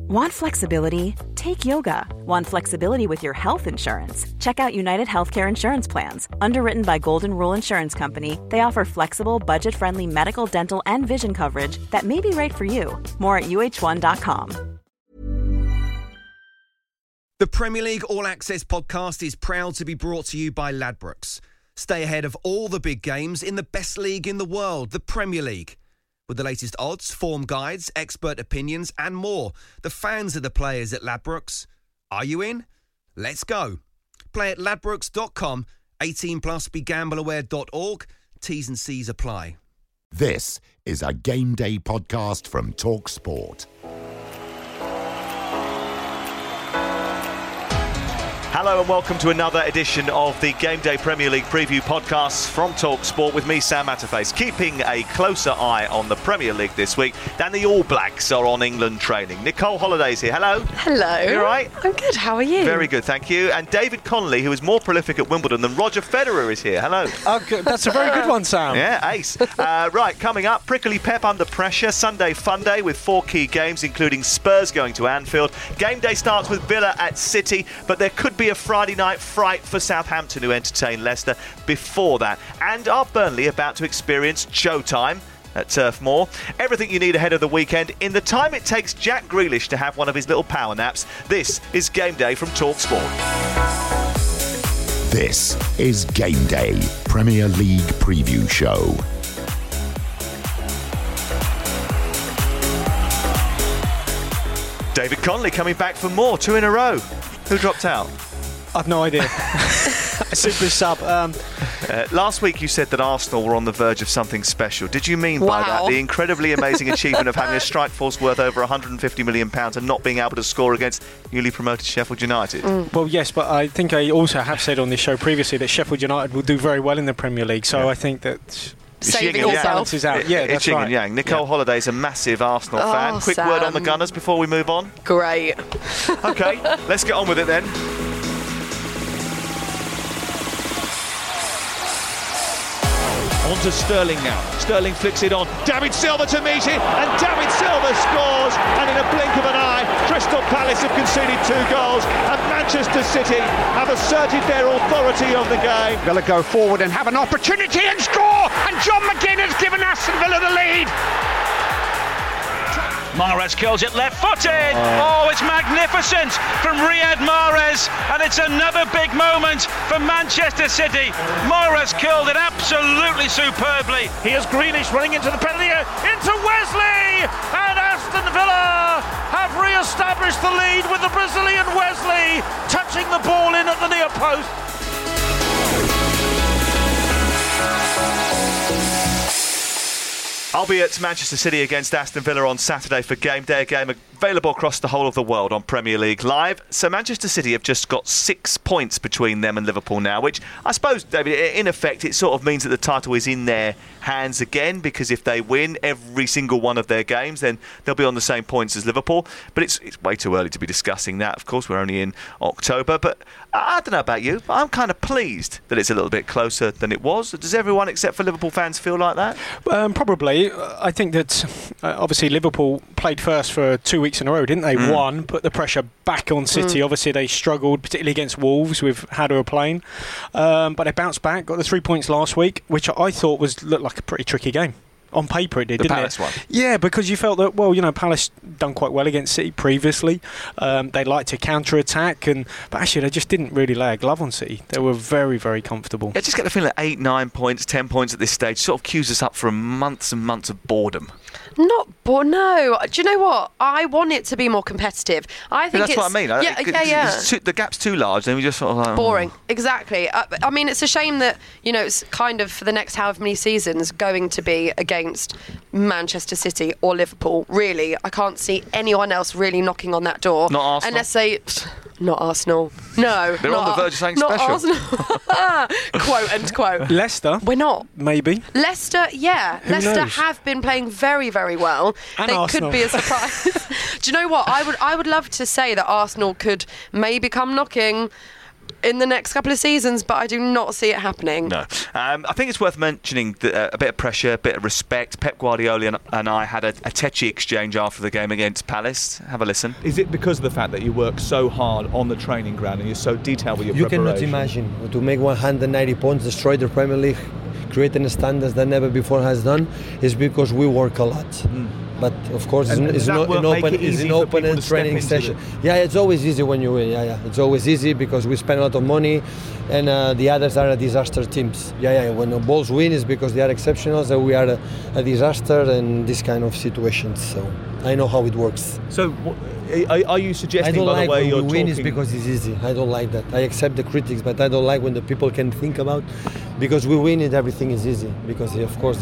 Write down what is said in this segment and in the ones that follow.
Want flexibility? Take yoga. Want flexibility with your health insurance? Check out United Healthcare Insurance Plans. Underwritten by Golden Rule Insurance Company, they offer flexible, budget-friendly medical, dental, and vision coverage that may be right for you. More at uh1.com. The Premier League All Access podcast is proud to be brought to you by Ladbrokes. Stay ahead of all the big games in the best league in the world, the Premier League. With the latest odds, form guides, expert opinions and more, the fans are the players at Ladbrokes. Are you in? Let's go. Play at ladbrokes.com, 18 plus, begambleaware.org. T's and C's apply. This is a Game Day podcast from TalkSport. Hello and welcome to another edition of the Game Day Premier League preview podcast from TalkSport with me, Sam Matterface, keeping a closer eye on the Premier League this week than the All Blacks are on England training. Nicole Holliday's here. Hello. Hello. You all right? I'm good. How are you? Very good, thank you. And David Connolly, who is more prolific at Wimbledon than Roger Federer, is here. Hello. Oh, good. That's a very good one, Sam. Yeah, ace. Right, coming up, Prickly Pep under pressure. Sunday fun day with 4 key games, including Spurs going to Anfield. Game day starts with Villa at City, but there could be a Friday night fright for Southampton, who entertain Leicester before that. And are Burnley about to experience showtime at Turf Moor? Everything you need ahead of the weekend in the time it takes Jack Grealish to have one of his little power naps. This is Game Day from TalkSport. This is Game Day, Premier League preview show. David Connolly coming back for more, 2 in a row. Who dropped out? I've no idea. A super sub. Last week you said that Arsenal were on the verge of something special. Did you mean by that the incredibly amazing achievement of having a strike force worth over £150 million and not being able to score against newly promoted Sheffield United? Well, yes, but I think I also have said on this show previously that Sheffield United will do very well in the Premier League, so I think that... Saving yourself. balances out. Yeah, it's that's right. and yang. Nicole Holliday's a massive Arsenal fan. Quick Sam. word on the Gunners before we move on. Great. OK, let's get on with it then. On to Sterling now. Sterling flicks it on. David Silva to meet it, and David Silva scores. And in a blink of an eye, Crystal Palace have conceded 2 goals, and Manchester City have asserted their authority on the game. Villa go forward and have an opportunity and score. And John McGinn has given Aston Villa the lead. Mahrez kills it left-footed. Oh, it's magnificent from Riyad Mahrez, and it's another big moment for Manchester City. Mahrez killed it absolutely superbly. Here's Grealish running into the penalty area, into Wesley, and Aston Villa have re-established the lead with the Brazilian Wesley touching the ball in at the near post. I'll be at Manchester City against Aston Villa on Saturday for Game Day, a game available across the whole of the world on Premier League Live. So Manchester City have just got 6 points between them and Liverpool now, which I suppose, David, in effect, it sort of means that the title is in their hands again, because if they win every single one of their games, then they'll be on the same points as Liverpool. But it's way too early to be discussing that. Of course, we're only in October. But I don't know about you, but I'm kind of pleased that it's a little bit closer than it was. Does everyone except for Liverpool fans feel like that? Probably. I think that obviously Liverpool played first for 2 weeks in a row, didn't they? Won, put the pressure back on City. Obviously they struggled, particularly against Wolves, with how they were playing. But they bounced back, got the 3 points last week, which I thought looked like a pretty tricky game. On paper it did, didn't Palace it? one. Yeah, because you felt that, well, Palace done quite well against City previously. They liked to counter-attack, but actually they just didn't really lay a glove on City. They were very, very comfortable. I just get the feeling that 8, 9 points, 10 points at this stage sort of cues us up for months and months of boredom. Not bored, no. Do you know what? I want it to be more competitive. I think that's what I mean. Yeah. The gap's too large, then we just sort of like... Boring. Exactly. I mean, it's a shame that, it's kind of for the next however many seasons going to be against Manchester City or Liverpool. Really, I can't see anyone else really knocking on that door. Not Arsenal? Unless they... Not Arsenal. No. They're on the verge of something not special. Arsenal. Quote, end quote. Leicester? We're not. Maybe. Leicester, yeah. Who Leicester knows? have been playing very, very well. And they Arsenal. could be a surprise. Do you know what? I would love to say that Arsenal could maybe come knocking. in the next couple of seasons, but I do not see it happening. No. I think it's worth mentioning that, a bit of pressure, a bit of respect. Pep Guardiola and I had a tetchy exchange after the game against Palace. Have a listen. Is it because of the fact that you work so hard on the training ground and you're so detailed with your preparation? You cannot imagine to make 190 points, destroy the Premier League, creating standards that never before has done, is because we work a lot. But of course, it's not an open and training session. Yeah, it's always easy when you win. Yeah, it's always easy because we spend a lot of money, and the others are a disaster teams. When the Bulls win, is because they are exceptional, so we are a disaster in this kind of situations. So I know how it works. So, are you suggesting? I don't by like the way when you're we win talking... is because it's easy. I don't like that. I accept the critics, but I don't like when the people can think about. Because we win it, everything is easy. Because of course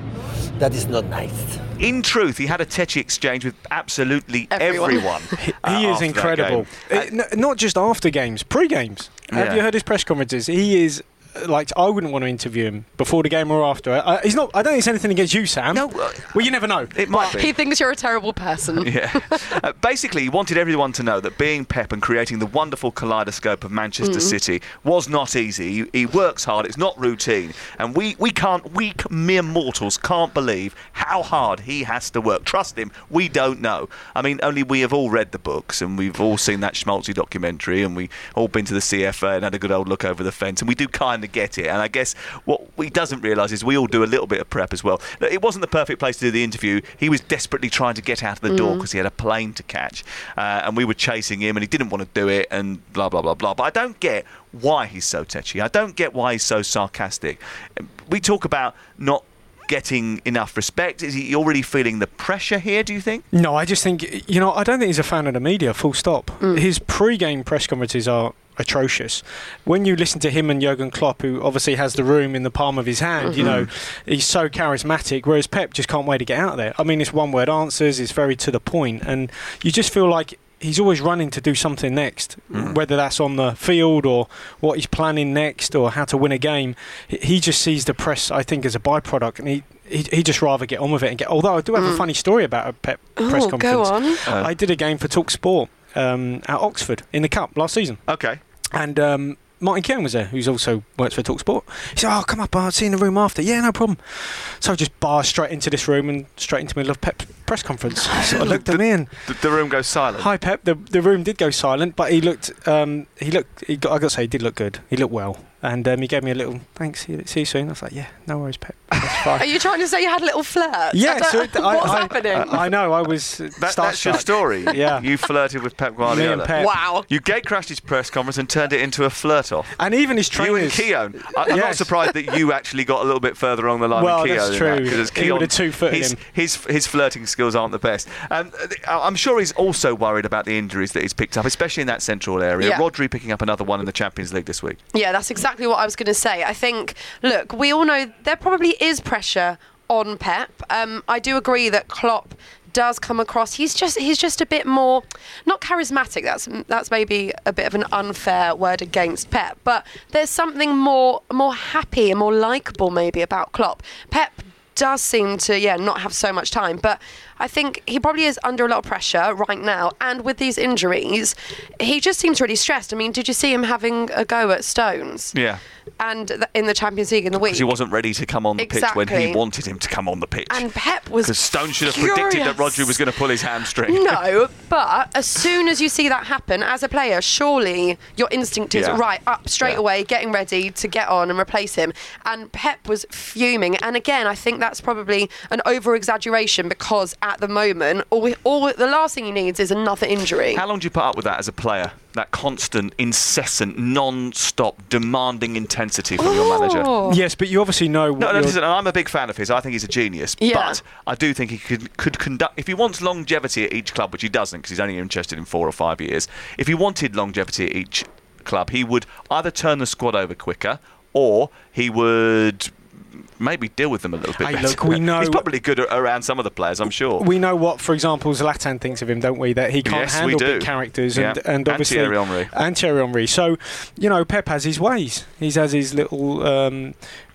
that is not nice. In truth, he had a tetchy exchange with absolutely everyone. He is incredible. Not just after games, pre-games. Have you heard his press conferences? He is like, I wouldn't want to interview him before the game or after. He's not. I don't think it's anything against you, Sam. No. Well, you never know. It might be. He thinks you're a terrible person. Yeah. Basically, he wanted everyone to know that being Pep and creating the wonderful kaleidoscope of Manchester City was not easy. He works hard. It's not routine. And we mere mortals can't believe how hard he has to work. Trust him, we don't know. I mean, only we have all read the books and we've all seen that Schmaltzy documentary and we've all been to the CFA and had a good old look over the fence, and we do kind of get it. And I guess what he doesn't realise is we all do a little bit of prep as well. It wasn't the perfect place to do the interview. He was desperately trying to get out of the door because he had a plane to catch, and we were chasing him and he didn't want to do it and blah blah blah blah. But I don't get why he's so tetchy. I don't get why he's so sarcastic. We talk about not getting enough respect. Is he already feeling the pressure here, do you think? No, I just think, I don't think he's a fan of the media, full stop. His pre-game press conferences are atrocious. When you listen to him and Jurgen Klopp, who obviously has the room in the palm of his hand, he's so charismatic, whereas Pep just can't wait to get out of there. I mean, it's one-word answers, it's very to the point, and you just feel like he's always running to do something next, whether that's on the field or what he's planning next or how to win a game. He just sees the press, I think, as a byproduct, and he just rather get on with it and get. Although I do have a funny story about a Pep press conference. Go on. I did a game for Talk Sport at Oxford in the Cup last season. Okay. And Martin Keown was there, who's also works for TalkSport. He said, "Oh, come up, I'll see you in the room after." Yeah, no problem. So I just barged straight into this room and straight into the middle of Pep's press conference. So I looked at me and the room goes silent. Hi, Pep. The room did go silent, but I got to say, he did look good. He looked well. And he gave me a little, thanks, see you soon. I was like, yeah, no worries, Pep. That's fine. Are you trying to say you had a little flirt? Yeah. What's happening? I know, I was That's your story? Yeah. You flirted with Pep Guardiola. Me and Pep. Wow. You gate-crashed his press conference and turned it into a flirt-off. And even his trainers. You and Keown. I'm not surprised that you actually got a little bit further along the line well, than Keown. That's true. Because he would have two-footed him. His flirting skills aren't the best. I'm sure he's also worried about the injuries that he's picked up, especially in that central area. Yeah. Rodri picking up another one in the Champions League this week. Yeah, that's exactly what I was going to say. I think, look, we all know there probably is pressure on Pep. I do agree that Klopp does come across. He's just a bit more not charismatic. That's maybe a bit of an unfair word against Pep, but there's something more happy and more likeable maybe about Klopp. Pep does seem to not have so much time, but I think he probably is under a lot of pressure right now, and with these injuries he just seems really stressed. I mean, did you see him having a go at Stones? Yeah. And in the Champions League in the week, because he wasn't ready to come on the pitch when he wanted him to come on the pitch. And Pep was because Stones should have predicted that Rodri was going to pull his hamstring. No, but as soon as you see that happen as a player, surely your instinct is right up straight away, getting ready to get on and replace him. And Pep was fuming. And again, I think that's probably an over-exaggeration, because at the moment, the last thing he needs is another injury. How long do you put up with that as a player? That constant, incessant, non-stop, demanding intensity from your manager. Yes, but you obviously know what listen, I'm a big fan of his. I think he's a genius. Yeah. But I do think he could conduct... If he wants longevity at each club, which he doesn't, because he's only interested in 4 or 5 years, if he wanted longevity at each club, he would either turn the squad over quicker, or he would maybe deal with them a little bit better. Look, we know he's probably good around some of the players, I'm sure. We know what, for example, Zlatan thinks of him, don't we? That he can't handle big characters and obviously and Thierry Henry. So, Pep has his ways. He has his little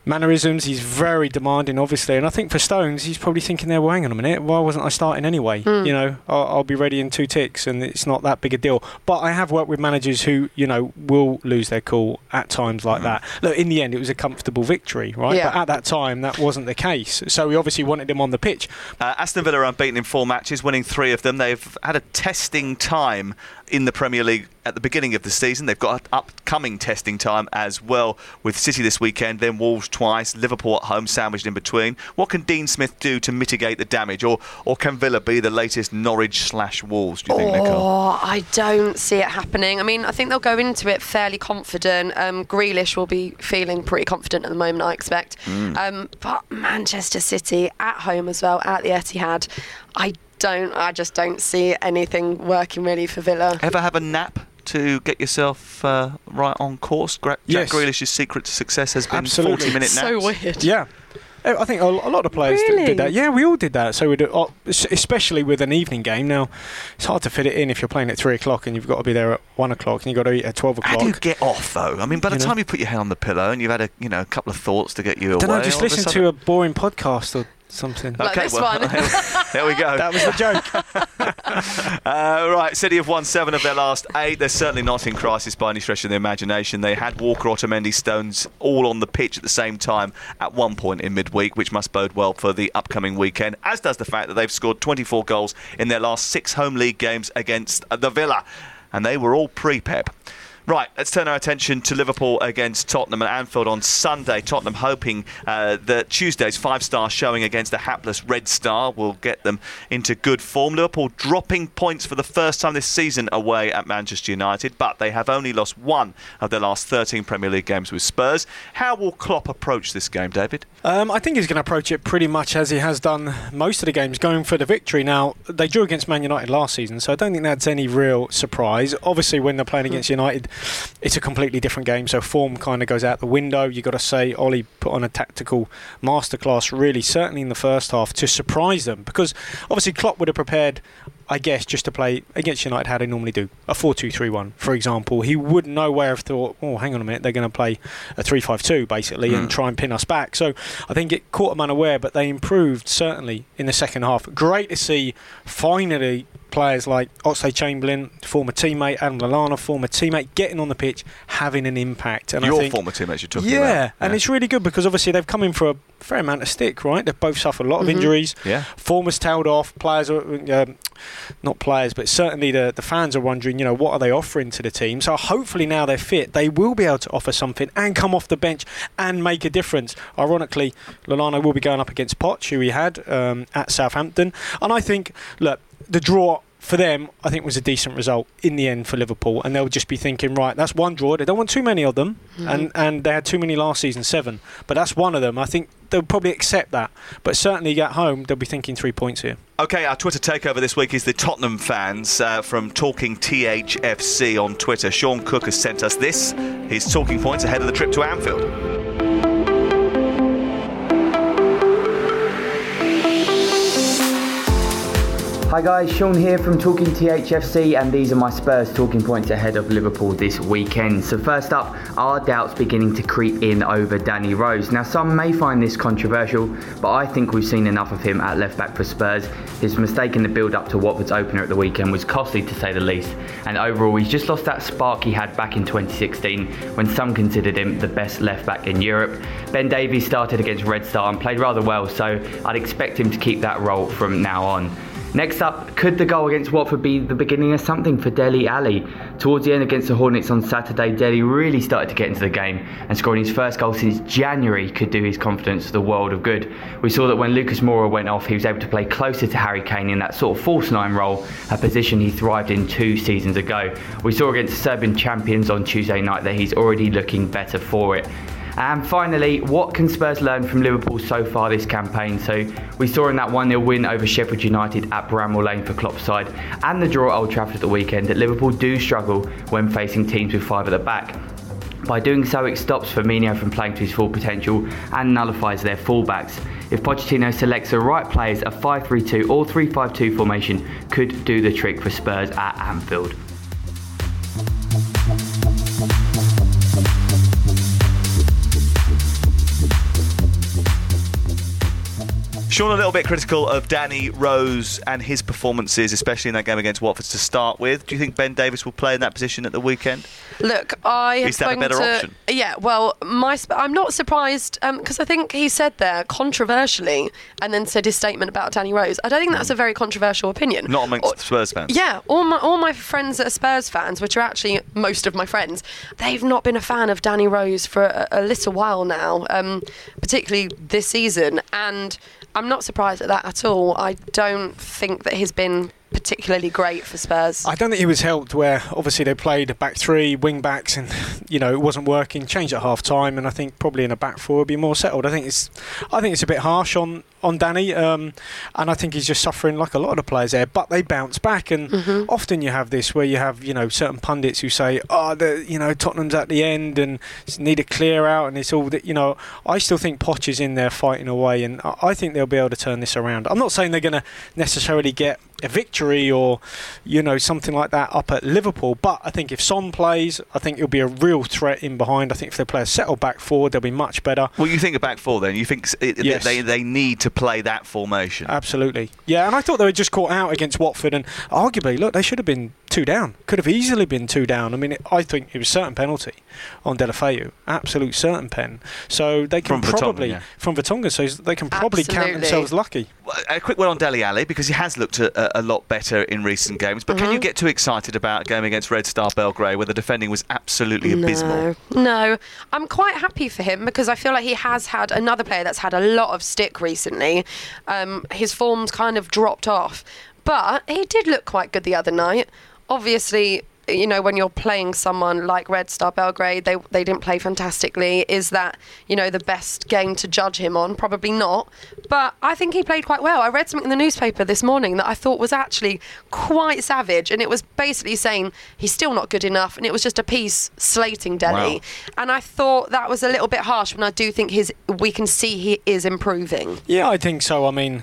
mannerisms. He's very demanding, obviously. And I think for Stones, he's probably thinking there, well, hang on a minute, why wasn't I starting anyway? You know, I'll be ready in 2 ticks, and it's not that big a deal. But I have worked with managers who, you know, will lose their cool at times like that. Look, in the end, it was a comfortable victory, right? Yeah. But at that time, that wasn't the case. So we obviously wanted him on the pitch. Aston Villa are unbeaten in 4 matches, winning 3 of them. They've had a testing time in the Premier League at the beginning of the season. They've got an upcoming testing time as well, with City this weekend, then Wolves twice, Liverpool at home sandwiched in between. What can Dean Smith do to mitigate the damage, or can Villa be the latest Norwich/Wolves, do you think, Nicole? I don't see it happening. I mean, I think they'll go into it fairly confident. Grealish will be feeling pretty confident at the moment, I expect. But Manchester City at home as well, at the Etihad, I just don't see anything working really for Villa. Ever have a nap to get yourself right on course? Jack Grealish's secret to success has been 40-minute naps. So weird. Yeah. I think a lot of players did that. Yeah, we all did that. So we do, especially with an evening game. Now, it's hard to fit it in if you're playing at 3 o'clock and you've got to be there at 1 o'clock and you've got to eat at 12 o'clock. How do you get off, though? I mean, by the time you put your head on the pillow and you've had a couple of thoughts to get you away. Don't know, just listen to a boring podcast or something. Like this one. There we go. That was the joke. Right, City have won 7 of their last 8. They're certainly not in crisis by any stretch of the imagination. They had Walker, Otamendi, Stones all on the pitch at the same time at one point in midweek, which must bode well for the upcoming weekend, as does the fact that they've scored 24 goals in their last 6 home league games against the Villa. And they were all pre-Pep. Right, let's turn our attention to Liverpool against Tottenham at Anfield on Sunday. Tottenham hoping that Tuesday's 5-star showing against the hapless Red Star will get them into good form. Liverpool dropping points for the first time this season away at Manchester United, but they have only lost 1 of their last 13 Premier League games with Spurs. How will Klopp approach this game, David? I think he's going to approach it pretty much as he has done most of the games, going for the victory. Now, they drew against Man United last season, so I don't think that's any real surprise. Obviously, when they're playing against United, it's a completely different game, so form kind of goes out the window. You've got to say Ollie put on a tactical masterclass, really, certainly in the first half, to surprise them, because obviously Klopp would have prepared, I guess, just to play against United how they normally do, a 4-2-3-1, for example. He would nowhere have thought, oh, hang on a minute, they're going to play a 3-5-2, basically, and try and pin us back. So I think it caught them unaware, but they improved, certainly, in the second half. Great to see, finally, players like Oxlade-Chamberlain, former teammate, Adam Lallana, former teammate, getting on the pitch, having an impact. And Your I think, former teammates you're talking about. Yeah, and it's really good because obviously they've come in for a fair amount of stick, right? They've both suffered a lot of injuries. Yeah. Form has tailed off. Players are, not players, but certainly the fans are wondering, what are they offering to the team? So hopefully now they're fit, they will be able to offer something and come off the bench and make a difference. Ironically, Lallana will be going up against Poch, who he had at Southampton. And I think, look, the draw for them, I think, was a decent result in the end for Liverpool, and they'll just be thinking, right, that's one draw. They don't want too many of them, and they had too many last season, 7, but that's one of them. I think they'll probably accept that, but certainly at home they'll be thinking 3 points here. OK, our Twitter takeover this week is the Tottenham fans from Talking THFC on Twitter. Sean Cook has sent us this, his talking points ahead of the trip to Anfield. Hi guys, Sean here from Talking THFC, and these are my Spurs talking points ahead of Liverpool this weekend. So first up, are doubts beginning to creep in over Danny Rose? Now some may find this controversial, but I think we've seen enough of him at left back for Spurs. His mistake in the build up to Watford's opener at the weekend was costly to say the least, and overall he's just lost that spark he had back in 2016 when some considered him the best left back in Europe. Ben Davies started against Red Star and played rather well, so I'd expect him to keep that role from now on. Next up, could the goal against Watford be the beginning of something for Dele Alli? Towards the end against the Hornets on Saturday, Dele really started to get into the game, and scoring his first goal since January could do his confidence the world of good. We saw that when Lucas Moura went off, he was able to play closer to Harry Kane in that sort of false 9 role, a position he thrived in 2 seasons ago. We saw against Serbian champions on Tuesday night that he's already looking better for it. And finally, what can Spurs learn from Liverpool so far this campaign? So we saw in that 1-0 win over Sheffield United at Bramall Lane for Klopp's side, and the draw at Old Trafford at the weekend, that Liverpool do struggle when facing teams with 5 at the back. By doing so, it stops Firmino from playing to his full potential and nullifies their fullbacks. If Pochettino selects the right players, a 5-3-2 or 3-5-2 formation could do the trick for Spurs at Anfield. Sean, a little bit critical of Danny Rose and his performances, especially in that game against Watford to start with. Do you think Ben Davies will play in that position at the weekend? Look, is that a better option? Yeah, well, I'm not surprised because I think he said there controversially and then said his statement about Danny Rose. I don't think that's a very controversial opinion. Not amongst Spurs fans. Yeah, all my friends that are Spurs fans, which are actually most of my friends, they've not been a fan of Danny Rose for a little while now, particularly this season, and I'm not surprised at that at all. I don't think that he's been particularly great for Spurs. I don't think he was helped where obviously they played a back three, wing backs, and it wasn't working. Changed at half time, and I think probably in a back four would be more settled. I think it's a bit harsh on Danny, and I think he's just suffering like a lot of the players there. But they bounce back, and often you have this where you have certain pundits who say, Tottenham's at the end and need a clear out, and it's all that. I still think Poch is in there fighting away, and I think they'll be able to turn this around. I'm not saying they're going to necessarily get a victory or something like that up at Liverpool, but I think if Son plays, I think it'll be a real threat in behind. I think if they play a settled back forward, they'll be much better. Well, you think a back four then? You think yes. they need to play that formation? Absolutely. Yeah, and I thought they were just caught out against Watford, and arguably, look, they should have been 2 down. Could have easily been 2 down. I mean, I think it was certain penalty on Deulofeu, absolute certain pen. So they can from Vertonghen, so they can probably count themselves lucky. A quick one on Dele Alli, because he has looked a lot better in recent games. But can you get too excited about a game against Red Star Belgrade where the defending was absolutely abysmal? No, I'm quite happy for him because I feel like he has had another player that's had a lot of stick recently. His form's kind of dropped off, but he did look quite good the other night. Obviously, when you're playing someone like Red Star Belgrade, they didn't play fantastically. Is that, the best game to judge him on? Probably not. But I think he played quite well. I read something in the newspaper this morning that I thought was actually quite savage, and it was basically saying he's still not good enough, and it was just a piece slating Dele. Wow. And I thought that was a little bit harsh, when I do think we can see he is improving. Yeah, I think so. I mean,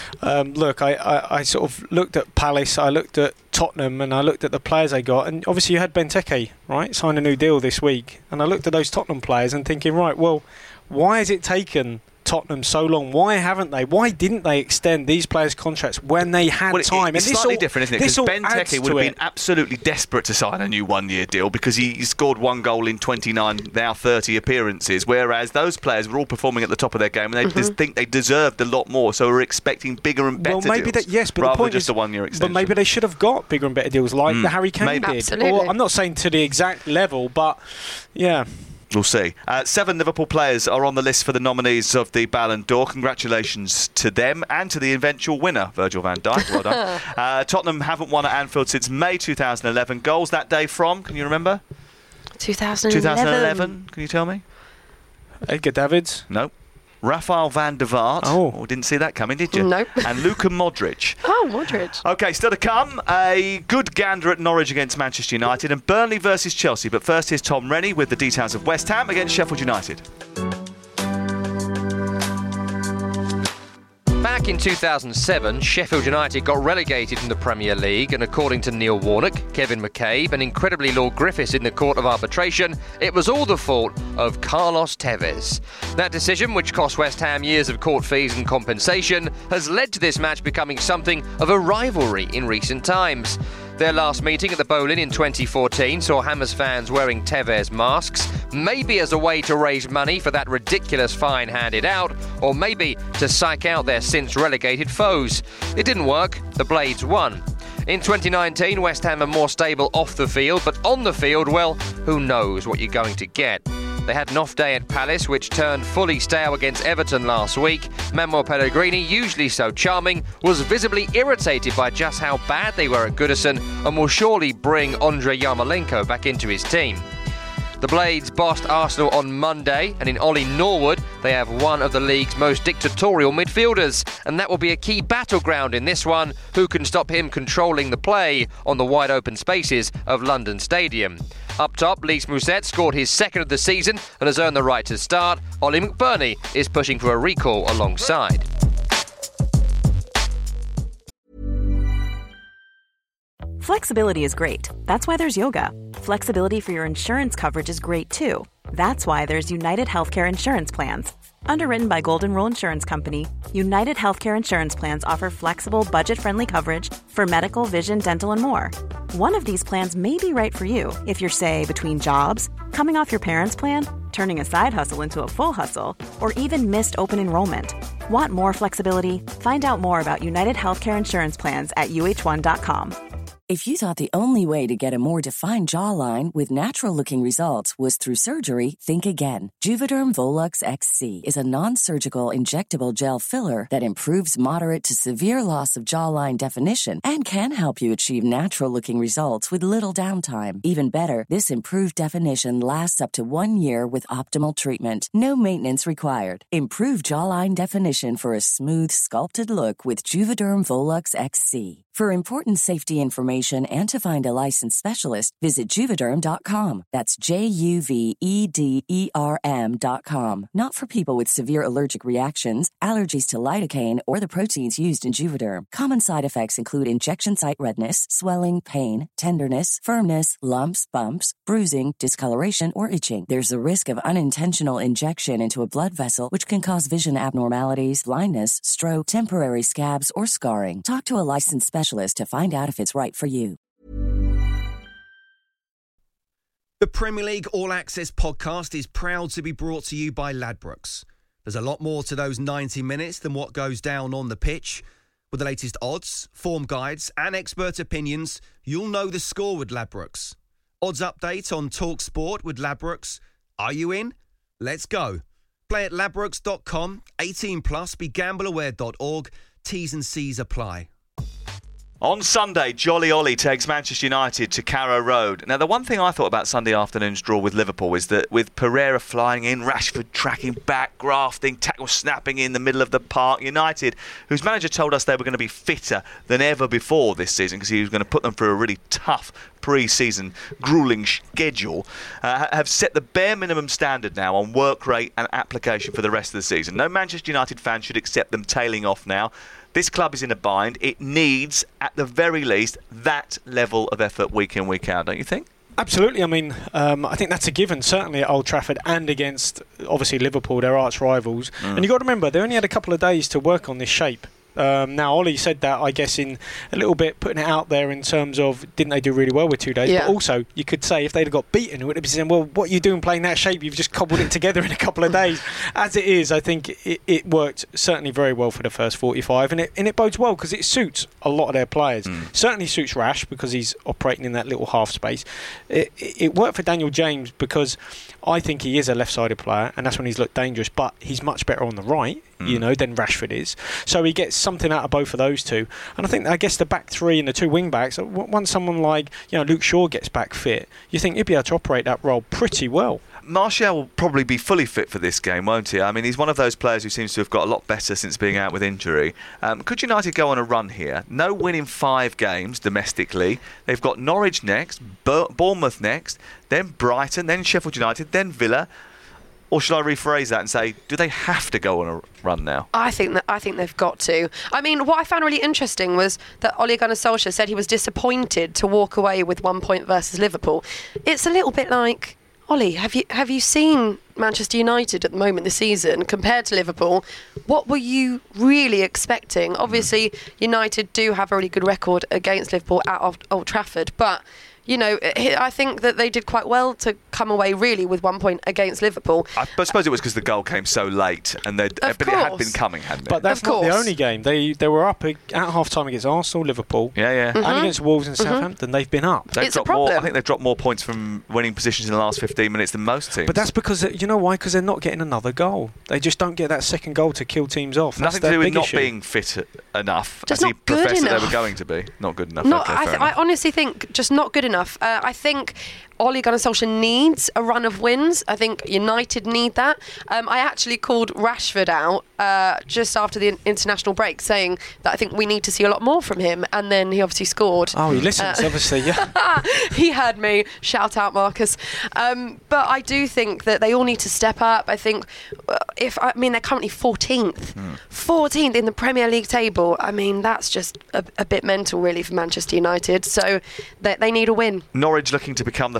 look, I sort of looked at Palace, I looked at Tottenham, and I looked at the players they got, and obviously you had Benteke, right, signed a new deal this week, and I looked at those Tottenham players and thinking, right, well, why has it taken Tottenham so long? Why didn't they extend these players' contracts when they had time? It's slightly different, isn't it? Because Benteke would have been absolutely desperate to sign a new one-year deal because he scored 1 goal in 29, now 30 appearances, whereas those players were all performing at the top of their game, and they just think they deserved a lot more, so we're expecting bigger and better deals. But rather the point than just a 1-year extension. But maybe they should have got bigger and better deals like the Harry Kane did. Absolutely. Or, I'm not saying to the exact level, but yeah. We'll see. 7 Liverpool players are on the list for the nominees of the Ballon d'Or. Congratulations to them and to the eventual winner, Virgil van Dijk. Well done. Tottenham haven't won at Anfield since May 2011. Goals that day from, can you remember? 2011. Can you tell me? Edgar Davids? No. Rafael van der Vaart. Oh, didn't see that coming, did you? Nope. And Luka Modric. Modric. OK, still to come, a good gander at Norwich against Manchester United and Burnley versus Chelsea. But first, here's Tom Rennie with the details of West Ham against Sheffield United. Back in 2007, Sheffield United got relegated from the Premier League, and according to Neil Warnock, Kevin McCabe, and incredibly Lord Griffiths in the Court of Arbitration, it was all the fault of Carlos Tevez. That decision, which cost West Ham years of court fees and compensation, has led to this match becoming something of a rivalry in recent times. Their last meeting at the Boleyn in 2014 saw Hammers fans wearing Tevez masks, maybe as a way to raise money for that ridiculous fine handed out, or maybe to psych out their since relegated foes. It didn't work. The Blades won. In 2019, West Ham are more stable off the field, but on the field, well, who knows what you're going to get. They had an off day at Palace, which turned fully stale against Everton last week. Manuel Pellegrini, usually so charming, was visibly irritated by just how bad they were at Goodison and will surely bring Andrei Yarmolenko back into his team. The Blades bossed Arsenal on Monday, and in Ollie Norwood, they have one of the league's most dictatorial midfielders, and that will be a key battleground in this one. Who can stop him controlling the play on the wide open spaces of London Stadium? Up top, Lys Mousset scored his second of the season and has earned the right to start. Ollie McBurney is pushing for a recall alongside. Flexibility is great. That's why there's yoga. Flexibility for your insurance coverage is great too. That's why there's United Healthcare Insurance Plans. Underwritten by Golden Rule Insurance Company, United Healthcare Insurance Plans offer flexible, budget-friendly coverage for medical, vision, dental, and more. One of these plans may be right for you if you're, say, between jobs, coming off your parents' plan, turning a side hustle into a full hustle, or even missed open enrollment. Want more flexibility? Find out more about United Healthcare Insurance Plans at uh1.com. If you thought the only way to get a more defined jawline with natural-looking results was through surgery, think again. Juvederm Volux XC is a non-surgical injectable gel filler that improves moderate to severe loss of jawline definition and can help you achieve natural-looking results with little downtime. Even better, this improved definition lasts up to 1 year with optimal treatment. No maintenance required. Improve jawline definition for a smooth, sculpted look with Juvederm Volux XC. For important safety information and to find a licensed specialist, visit Juvederm.com. That's JUVEDERM.com. Not for people with severe allergic reactions, allergies to lidocaine, or the proteins used in Juvederm. Common side effects include injection site redness, swelling, pain, tenderness, firmness, lumps, bumps, bruising, discoloration, or itching. There's a risk of unintentional injection into a blood vessel, which can cause vision abnormalities, blindness, stroke, temporary scabs, or scarring. Talk to a licensed specialist to find out if it's right for you. The Premier League All Access podcast is proud to be brought to you by Ladbrokes. There's a lot more to those 90 minutes than what goes down on the pitch. With the latest odds, form guides and expert opinions, you'll know the score with Ladbrokes. Odds update on TalkSport with Ladbrokes. Are you in? Let's go. Play at ladbrokes.com, 18 plus, begambleaware.org. T's and C's apply. On Sunday, Jolly Ollie takes Manchester United to Carrow Road. Now, the one thing I thought about Sunday afternoon's draw with Liverpool is that with Pereira flying in, Rashford tracking back, grafting, tackle snapping in the middle of the park, United, whose manager told us they were going to be fitter than ever before this season because he was going to put them through a really tough pre-season gruelling schedule, have set the bare minimum standard now on work rate and application for the rest of the season. No Manchester United fan should accept them tailing off now. This club is in a bind. It needs, at the very least, that level of effort week in, week out, don't you think? Absolutely. I mean, I think that's a given, certainly at Old Trafford and against, obviously, Liverpool, their arch rivals. And you've got to remember, they only had a couple of days to work on this shape. Now, Ollie said that, I guess, in a little bit putting it out there in terms of didn't they do really well with 2 days? Yeah. But also, you could say if they'd have got beaten, it would have been saying, well, what are you doing playing that shape? You've just cobbled it together in a couple of days. As it is, I think it worked certainly very well for the first 45, and it bodes well because it suits a lot of their players. Certainly suits Rash because he's operating in that little half space. It worked for Daniel James because I think he is a left-sided player, and that's when he's looked dangerous, but he's much better on the right, than Rashford is. So he gets something out of both of those two. And I guess the back three and the two wing-backs, once someone like Luke Shaw gets back fit, you think he'd be able to operate that role pretty well. Martial will probably be fully fit for this game, won't he? I mean, he's one of those players who seems to have got a lot better since being out with injury. Could United go on a run here? No win in 5 games domestically. They've got Norwich next, Bournemouth next, then Brighton, then Sheffield United, then Villa. Or should I rephrase that and say, do they have to go on a run now? I think they've got to. I mean, what I found really interesting was that Ole Gunnar Solskjaer said he was disappointed to walk away with 1 point versus Liverpool. It's a little bit like, Ollie, have you seen Manchester United at the moment this season compared to Liverpool? What were you really expecting? Obviously, United do have a really good record against Liverpool at Old Trafford, but I think that they did quite well to come away really with 1 point against Liverpool. I suppose it was because the goal came so late, but it had been coming, hadn't it? But that's not the only game. They were up at half-time against Arsenal, Liverpool. Yeah. And against Wolves and Southampton, they've been up. It's a problem. I think they've dropped more points from winning positions in the last 15 minutes than most teams. But that's because, you know why? Because they're not getting another goal. They just don't get that second goal to kill teams off. Nothing to do with not being fit enough, just as he professed that they were going to be. Not good enough. I honestly think just not good enough. I think Ole Gunnar Solskjaer needs a run of wins. I think United need that. I actually called Rashford out just after the international break, saying that I think we need to see a lot more from him, and then he obviously scored. Oh, he listens, obviously, yeah. He heard me. Shout out, Marcus. But I do think that they all need to step up. I think they're currently 14th. 14th in the Premier League table. I mean, that's just a bit mental, really, for Manchester United. So they need a win. Norwich looking to become the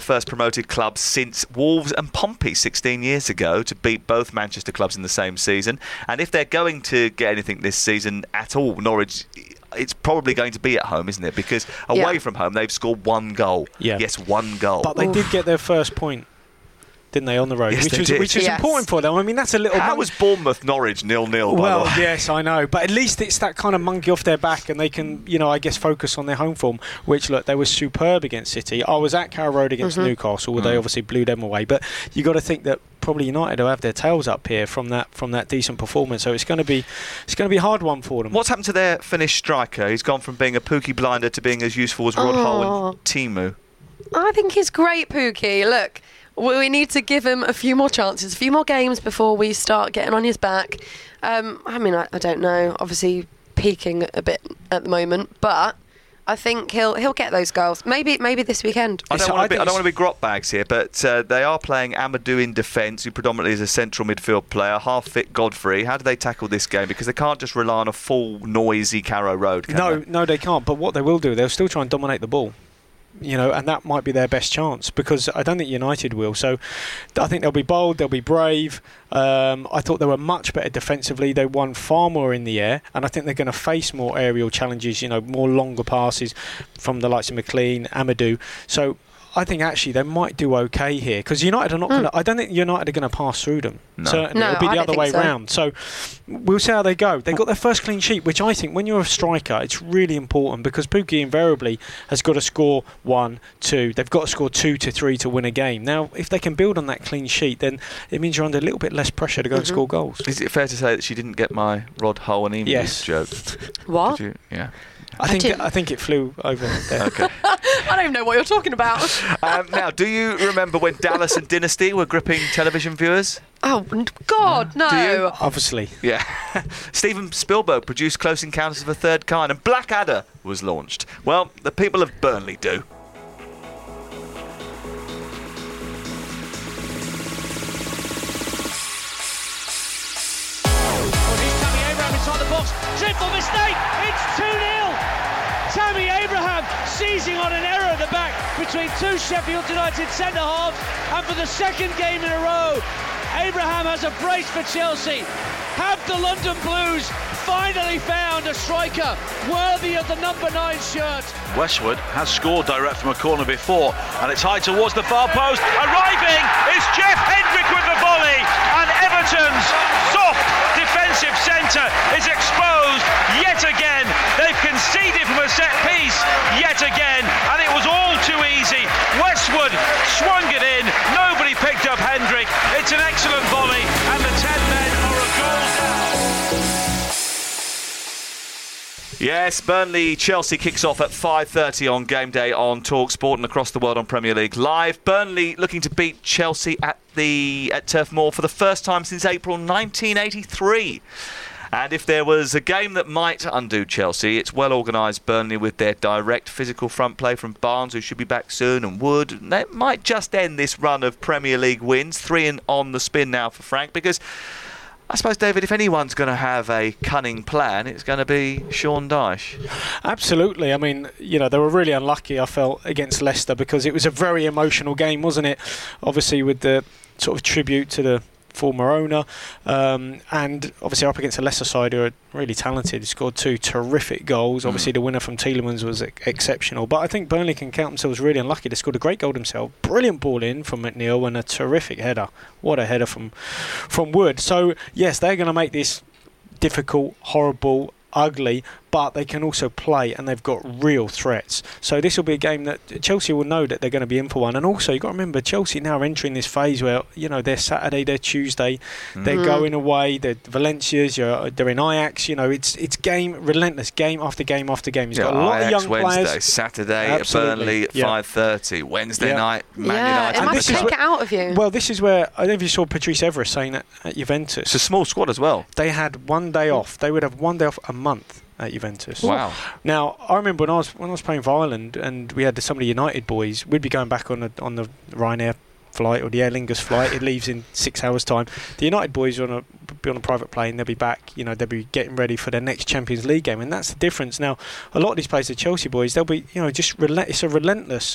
first promoted clubs since Wolves and Pompey 16 years ago to beat both Manchester clubs in the same season. And if they're going to get anything this season at all, Norwich, it's probably going to be at home, isn't it? Because away from home, they've scored 1 goal. Yeah. Yes, 1 goal. But they did get their first point, didn't they, on the road? Yes, which is important for them. I mean, that's a little... How was Bournemouth-Norwich 0-0, by the way? Yes, I know. But at least it's that kind of monkey off their back and they can, I guess, focus on their home form, which, look, they were superb against City. I was at Carrow Road against Newcastle, where they obviously blew them away. But you got to think that probably United will have their tails up here from that decent performance. So it's going to be a hard one for them. What's happened to their Finnish striker? He's gone from being a Pukki blinder to being as useful as Rod Hull and Timu. I think he's great, Pukki. Look, we need to give him a few more chances, a few more games before we start getting on his back. I don't know. Obviously, peaking a bit at the moment, but I think he'll get those goals. Maybe this weekend. I don't want to be grot bags here, but they are playing Amadou in defence, who predominantly is a central midfield player, half-fit Godfrey. How do they tackle this game? Because they can't just rely on a full, noisy Carrow Road, can they? No, they can't. But what they will do, they'll still try and dominate the ball. And that might be their best chance, because I don't think United will. So I think they'll be bold, they'll be brave. I thought they were much better defensively. They won far more in the air, and I think they're going to face more aerial challenges, more longer passes from the likes of McLean, Amadou. So I think actually they might do okay here, because United are not going to... I don't think United are going to pass through them. No. Certainly, it'll be the other way round. So we'll see how they go. They got their first clean sheet, which I think when you're a striker, it's really important, because Pukki invariably has got to score 1, 2. They've got to score 2 to 3 to win a game. Now, if they can build on that clean sheet, then it means you're under a little bit less pressure to go and score goals. Is it fair to say that she didn't get my Rod Hull and Emu joke? What? Yeah. I think it flew over there. Okay. I don't even know what you're talking about. Now, do you remember when Dallas and Dynasty were gripping television viewers? Oh, God, no. Do you? Obviously. Yeah. Steven Spielberg produced Close Encounters of the Third Kind, and Blackadder was launched. Well, the people of Burnley do. Inside the box, triple mistake, it's 2-0. Tammy Abraham seizing on an error at the back between two Sheffield United centre-halves, and for the second game in a row, Abraham has a brace for Chelsea. Have the London Blues finally found a striker worthy of the number 9 shirt? Westwood has scored direct from a corner before, and it's high towards the far post. Arriving is Jeff Hendrick with the volley, and Everton's soft defensive centre is exposed yet again. They've conceded from a set piece yet again, and it was all too easy. Westwood swung it in, nobody picked up Hendrick. It's an excellent volley, and the 10 men are a goal down. Yes, Burnley-Chelsea kicks off at 5:30 on Game Day on TalkSport and across the world on Premier League Live. Burnley looking to beat Chelsea at Turf Moor for the first time since April 1983. And if there was a game that might undo Chelsea, it's well-organised Burnley with their direct physical front play from Barnes, who should be back soon, and Wood. That might just end this run of Premier League wins. 3 on the spin now for Frank, because I suppose, David, if anyone's going to have a cunning plan, it's going to be Sean Dyche. Absolutely. I mean, they were really unlucky, I felt, against Leicester, because it was a very emotional game, wasn't it? Obviously, with the sort of tribute to the former owner, and obviously up against a Leicester side who are really talented. He scored 2 terrific goals. Obviously the winner from Tielemans was exceptional, but I think Burnley can count themselves really unlucky. They scored a great goal themselves, brilliant ball in from McNeil, and a terrific header. What a header from Wood. So yes, they're going to make this difficult, horrible, ugly, but they can also play, and they've got real threats. So this will be a game that Chelsea will know that they're going to be in for one. And also, you've got to remember, Chelsea now are entering this phase where, they're Saturday, they're Tuesday, they're going away, they're Valencia's, they're in Ajax. It's relentless, game after game after game. He's got a lot Ajax of young Wednesday, players. Saturday at Burnley at 5:30. Wednesday night, Man United. It must take it out of you. Well, this is where, I don't know if you saw Patrice Evra saying at Juventus. It's a small squad as well. They had 1 day off. They would have 1 day off a month at Juventus. Wow. Now, I remember when I was playing for Ireland and we had some of the United boys, we'd be going back on the Ryanair flight or the Aer Lingus flight. It leaves in 6 hours' time. The United boys will be on a private plane. They'll be back. They'll be getting ready for their next Champions League game, and that's the difference. Now, a lot of these players, the Chelsea boys, they'll be, it's a relentless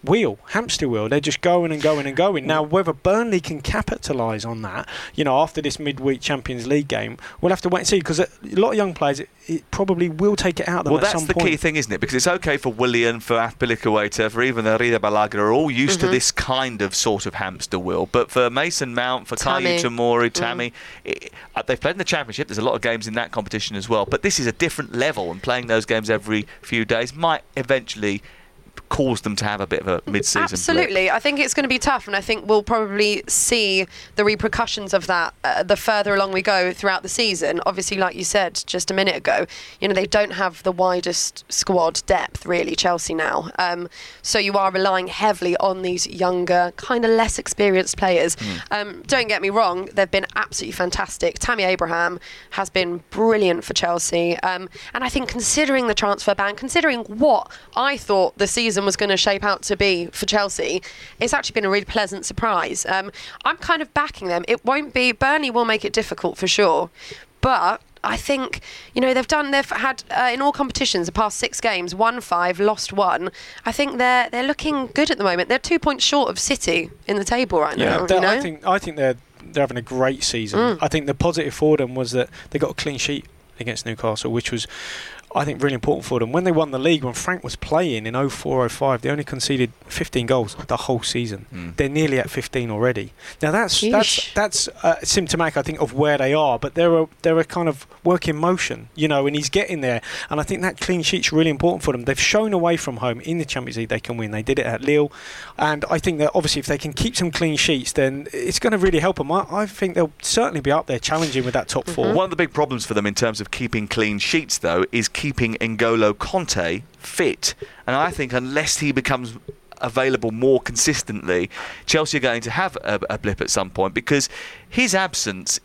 hamster wheel. They're just going and going and going. Now, whether Burnley can capitalise on that, after this midweek Champions League game, we'll have to wait and see, because a lot of young players, it probably will take it out of them at some point. Well, that's the key thing, isn't it? Because it's okay for Willian, for Azpilicueta, for even Arida Balaga, are all used to this kind of sort of hamster wheel. But for Mason Mount, for Kayu Tomori, Tammy, they've played in the Championship. There's a lot of games in that competition as well. But this is a different level, and playing those games every few days might eventually cause them to have a bit of a mid-season Absolutely. blip. I think it's going to be tough, and I think we'll probably see the repercussions of that the further along we go throughout the season. Obviously, like you said just a minute ago, they don't have the widest squad depth, really, Chelsea now. So you are relying heavily on these younger, kind of less experienced players. Don't get me wrong, they've been absolutely fantastic. Tammy Abraham has been brilliant for Chelsea. And I think, considering the transfer ban, considering what I thought the season was going to shape out to be for Chelsea, it's actually been a really pleasant surprise. I'm kind of backing them. It won't be, Burnley will make it difficult for sure, but I think they've had in all competitions the past 6 games, won 5, lost 1. I think they're looking good at the moment. They're 2 points short of City in the table right now. I think they're having a great season. I think the positive for them was that they got a clean sheet against Newcastle, which was, I think, really important for them. When they won the league, when Frank was playing in 04-05, they only conceded 15 goals the whole season. They're nearly at 15 already. Now that's symptomatic, I think, of where they are. But they're a kind of work in motion, and he's getting there. And I think that clean sheet's really important for them. They've shown away from home in the Champions League they can win. They did it at Lille, and I think that obviously if they can keep some clean sheets, then it's going to really help them. I think they'll certainly be up there challenging with that top 4. One of the big problems for them in terms of keeping clean sheets, though, is keeping N'Golo Kanté fit. And I think unless he becomes available more consistently, Chelsea are going to have a blip at some point, because his absence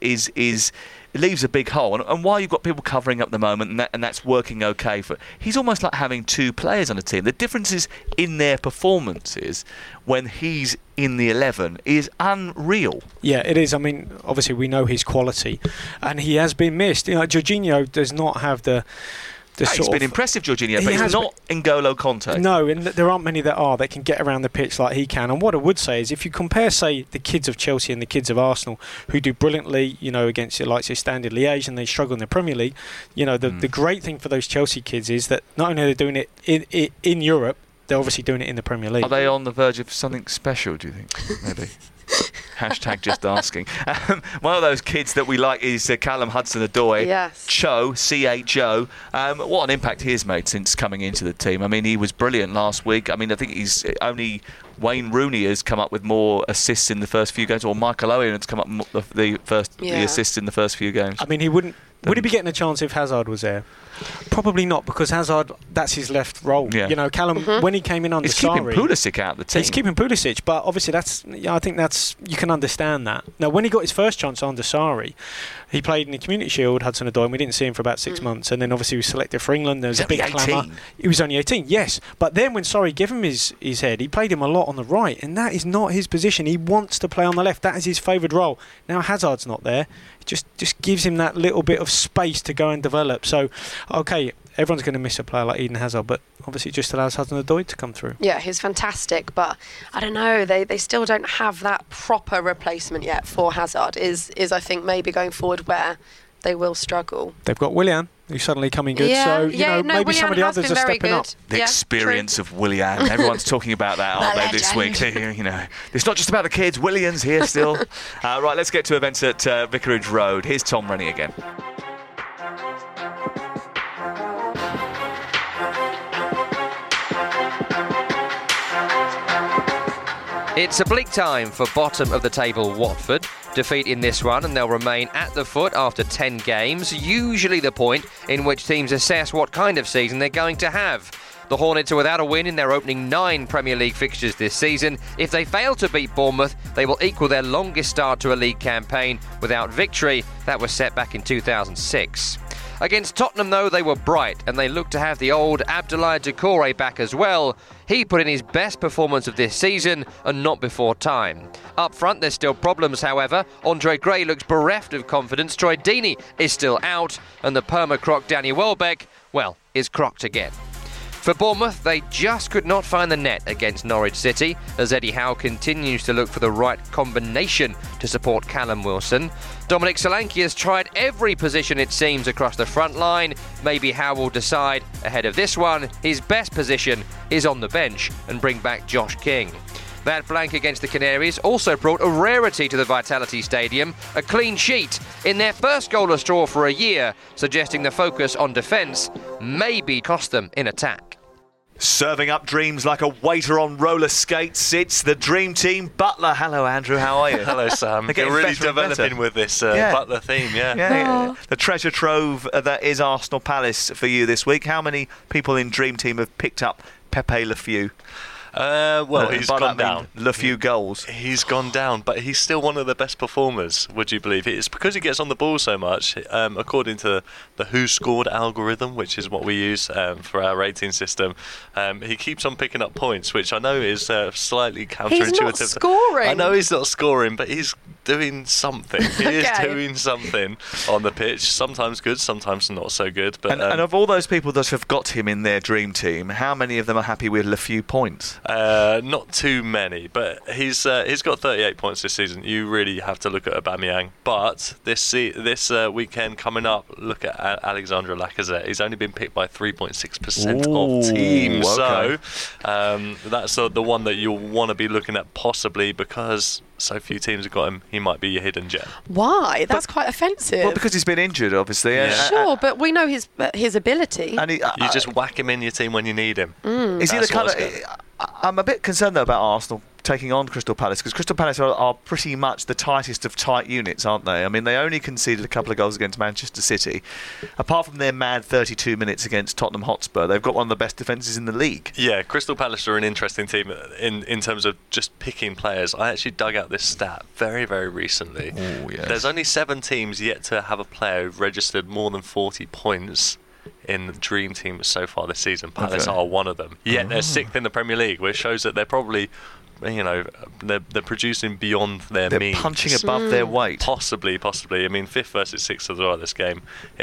leaves a big hole. And while you've got people covering up the moment, and that's working okay he's almost like having 2 players on a team. The differences in their performances when he's in the 11 is unreal. Yeah, it is. I mean, obviously we know his quality, and he has been missed. Jorginho does not have the he's been impressive, Jorginho, but he's not N'Golo Kanté. No, and there aren't many that can get around the pitch like he can. And what I would say is, if you compare, say, the kids of Chelsea and the kids of Arsenal, who do brilliantly, against the likes of Standard Liège, and they struggle in the Premier League, the great thing for those Chelsea kids is that not only are they doing it in Europe, they're obviously doing it in the Premier League. Are they on the verge of something special, do you think? Maybe. Hashtag just asking. One of those kids that we like is Callum Hudson-Odoi. Yes. CHO. What an impact he has made since coming into the team. I mean, he was brilliant last week. I mean, I think he's only Wayne Rooney has come up with more assists in the first few games, or Michael Owen has come up with the assists in the first few games. I mean, would he be getting a chance if Hazard was there? Probably not, because Hazard, that's his left role. Yeah. Callum, when he came in under Sarri... He's keeping Pulisic out of the team. He's keeping Pulisic, but obviously I think you can understand that. Now, when he got his first chance under Sarri, he played in the Community Shield, Hudson-Odoi, and we didn't see him for about 6 months, and then obviously he was selected for England. There was a big clamour. He was only 18, yes. But then when Sarri gave him his head, he played him a lot on the right, and that is not his position. He wants to play on the left. That is his favoured role. Now Hazard's not there. It just gives him that little bit of space to go and develop. So, okay, everyone's going to miss a player like Eden Hazard, but obviously it just allows Hudson-Odoi to come through. Yeah, he's fantastic, but I don't know, they still don't have that proper replacement yet for Hazard, is I think maybe going forward where they will struggle. They've got Willian, who's suddenly coming good, maybe Willian some of the others are stepping up. The experience of Willian. Everyone's talking about that, aren't they, this week? It's not just about the kids. Willian's here still. Right, let's get to events at Vicarage Road. Here's Tom Rennie again. It's a bleak time for bottom of the table Watford. Defeat in this one and they'll remain at the foot after 10 games, usually the point in which teams assess what kind of season they're going to have. The Hornets are without a win in their opening 9 Premier League fixtures this season. If they fail to beat Bournemouth, they will equal their longest start to a league campaign without victory. That was set back in 2006. Against Tottenham, though, they were bright, and they looked to have the old Abdoulaye Doucouré back as well. He put in his best performance of this season, and not before time. Up front, there's still problems, however. Andre Gray looks bereft of confidence, Troy Deeney is still out, and the perma-croc Danny Welbeck, is crocked again. For Bournemouth, they just could not find the net against Norwich City, as Eddie Howe continues to look for the right combination to support Callum Wilson. Dominic Solanke has tried every position, it seems, across the front line. Maybe Howe will decide ahead of this one his best position is on the bench and bring back Josh King. That blank against the Canaries also brought a rarity to the Vitality Stadium, a clean sheet in their first goalless draw for a year, suggesting the focus on defence maybe cost them in attack. Serving up dreams like a waiter on roller skates, it's the Dream Team Butler. Hello, Andrew, how are you? Hello, Sam. You're really developing with this Butler theme, yeah. The treasure trove that is Arsenal Palace for you this week. How many people in Dream Team have picked up Pepe Le Feu? He's gone down. Le Feu goals. He's gone down, but he's still one of the best performers, would you believe? It's because he gets on the ball so much. According to the Who Scored algorithm, which is what we use for our rating system, he keeps on picking up points, which I know is slightly counterintuitive. He's not scoring. I know he's not scoring, but he's doing something. He is doing something on the pitch. Sometimes good, sometimes not so good. But and of all those people that have got him in their dream team, how many of them are happy with Le Feu points? Not too many, but he's got 38 points this season. You really have to look at Aubameyang. But this weekend coming up, look at Alexandre Lacazette. He's only been picked by 3.6% of teams. Okay. So that's the one that you'll want to be looking at, possibly because so few teams have got him. He might be your hidden gem. Why? That's quite offensive. Well, because he's been injured, obviously. Yeah. Sure, but we know his ability. And you just whack him in your team when you need him. Is he the kind of... I'm a bit concerned, though, about Arsenal taking on Crystal Palace, because Crystal Palace are pretty much the tightest of tight units, aren't they? I mean, they only conceded a couple of goals against Manchester City. Apart from their mad 32 minutes against Tottenham Hotspur, they've got one of the best defences in the league. Yeah, Crystal Palace are an interesting team in terms of just picking players. I actually dug out this stat very, very recently. Ooh, yes. There's only 7 teams yet to have a player who've registered more than 40 points in the Dream Team so far this season. Palace are one of them. Yet they're 6th in the Premier League, which shows that they're probably, they're producing beyond their means. They're punching above their weight. Possibly. I mean, 5th versus 6th as well. This game,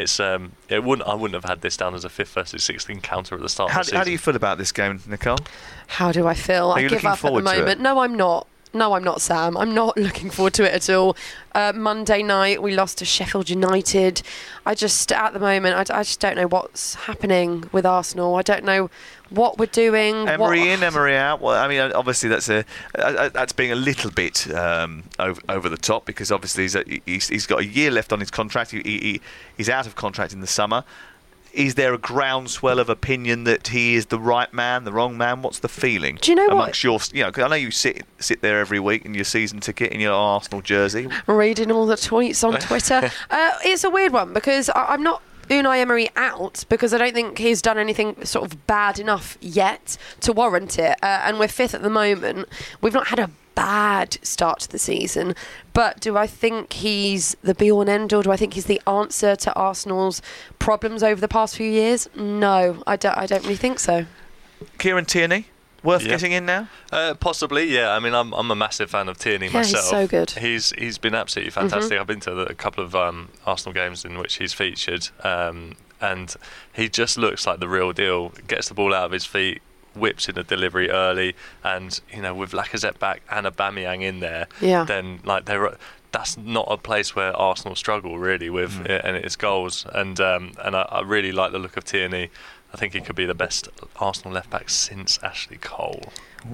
I wouldn't have had this down as a 5th versus 6th encounter at the start of the season. How do you feel about this game, Nicole? How do I feel? I give up at the moment. No, I'm not. No, I'm not, Sam. I'm not looking forward to it at all. Monday night, we lost to Sheffield United. At the moment, I just don't know what's happening with Arsenal. I don't know what we're doing. Emery in, Emery out. Well, I mean, obviously that's being a little bit over the top, because obviously he's got a year left on his contract. He's out of contract in the summer. Is there a groundswell of opinion that he is the right man, the wrong man? What's the feeling? Do you know amongst your, cause I know you sit there every week in your season ticket in your Arsenal jersey, reading all the tweets on Twitter. It's a weird one, because I'm not Unai Emery out, because I don't think he's done anything sort of bad enough yet to warrant it. And we're 5th at the moment. We've not had a bad start to the season, but do I think he's the be-all and end-all? Do I think he's the answer to Arsenal's problems over the past few years? No, I don't really think so. Kieran Tierney, worth getting in now? Possibly, yeah. I mean, I'm a massive fan of Tierney myself. He's so good. He's been absolutely fantastic. I've been to a couple of Arsenal games in which he's featured, and he just looks like the real deal. Gets the ball out of his feet, whips in a delivery early, and with Lacazette back and Aubameyang in there, then that's not a place where Arsenal struggle really with and it's goals. And I really like the look of Tierney. I think he could be the best Arsenal left back since Ashley Cole.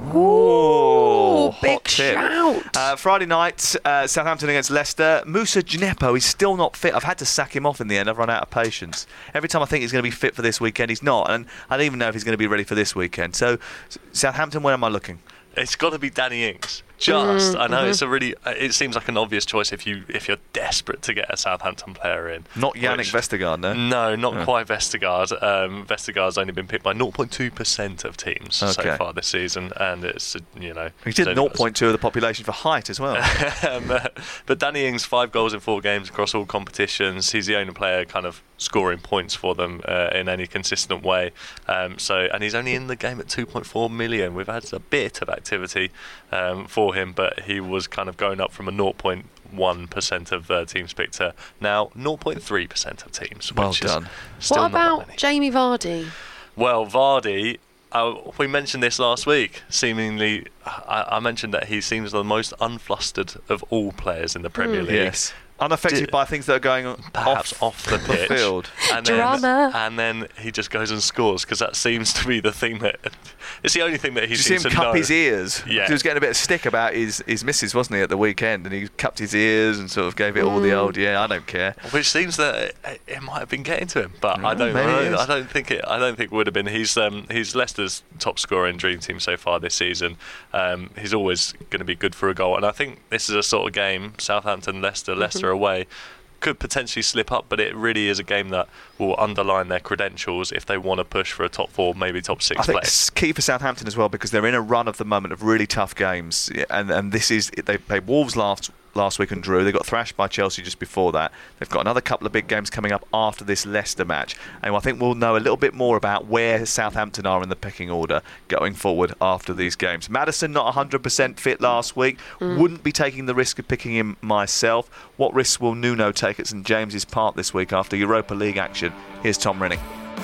Ooh, big shout. Friday night, Southampton against Leicester. Moussa Djenepo is still not fit. I've had to sack him off in the end. I've run out of patience. Every time I think he's going to be fit for this weekend, he's not. And I don't even know if he's going to be ready for this weekend. So, Southampton, where am I looking? It's got to be Danny Ings. I know it seems like an obvious choice if you're desperate to get a Southampton player in. Not Yannick Vestergaard, no? No, not quite Vestergaard. Vestergaard's only been picked by 0.2% of teams so far this season, and it's he did 0.2 of the population for height as well. But Danny Ings, 5 goals in 4 games across all competitions. He's the only player kind of scoring points for them in any consistent way. And he's only in the game at 2.4 million. We've had a bit of activity for him, but he was kind of going up from a 0.1% of teams picked to now 0.3% of teams. Well done. What about Jamie Vardy? Well, Vardy, we mentioned this last week. Seemingly, I mentioned that he seems the most unflustered of all players in the Premier League. Yes. Unaffected by things that are going on perhaps off the pitch. Field. And then he just goes and scores, because that seems to be the thing that... It's the only thing that he seems to know. Did you see him cup his ears? Yeah. He was getting a bit of stick about his missus, wasn't he, at the weekend? And he cupped his ears and sort of gave it all the old, I don't care. Which seems that it might have been getting to him, but I don't think it would have been. He's Leicester's top scorer in Dream Team so far this season. He's always going to be good for a goal, and I think this is a sort of game, Southampton-Leicester away, could potentially slip up, but it really is a game that will underline their credentials if they want to push for a top 4, maybe top 6 I think place. it's key for Southampton as well, because they're in a run of the moment of really tough games, and this is they played Wolves last week and drew. They got thrashed by Chelsea just before that. They've got another couple of big games coming up after this Leicester match, and I think we'll know a little bit more about where Southampton are in the pecking order going forward after these games. Maddison not 100% fit last week. Wouldn't be taking the risk of picking him myself. What risks will Nuno take at St James's Park this week after Europa League action? Here's Tom Rinning.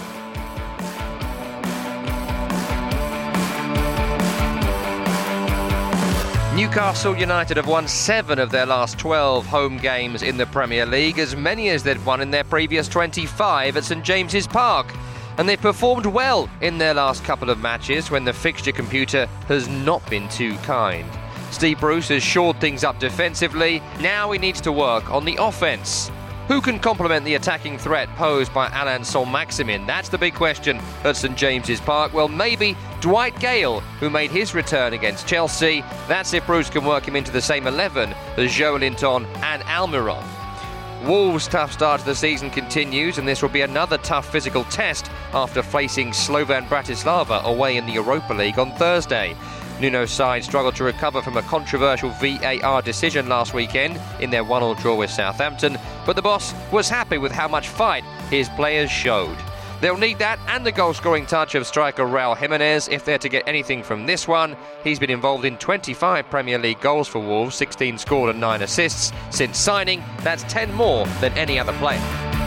Newcastle United have won 7 of their last 12 home games in the Premier League, as many as they'd won in their previous 25 at St James's Park. And they've performed well in their last couple of matches when the fixture computer has not been too kind. Steve Bruce has shored things up defensively. Now he needs to work on the offence. Who can complement the attacking threat posed by Alain Saint-Maximin? That's the big question at St James's Park. Well, maybe Dwight Gale, who made his return against Chelsea. That's if Bruce can work him into the same 11 as Joelinton and Almiron. Wolves' tough start to the season continues, and this will be another tough physical test after facing Slovan Bratislava away in the Europa League on Thursday. Nuno's side struggled to recover from a controversial VAR decision last weekend in their 1-1 draw with Southampton, but the boss was happy with how much fight his players showed. They'll need that and the goal-scoring touch of striker Raul Jimenez if they're to get anything from this one. He's been involved in 25 Premier League goals for Wolves, 16 scored and 9 assists. Since signing, that's 10 more than any other player.